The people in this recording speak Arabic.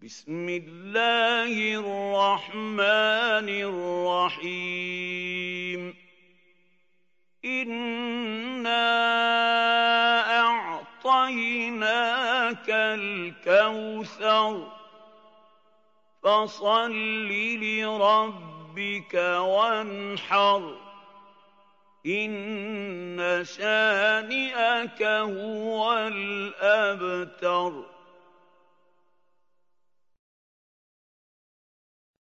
بسم الله الرحمن الرحيم إنا أعطيناك الكوثر فصل لربك وانحر إن شانئك هو الأبتر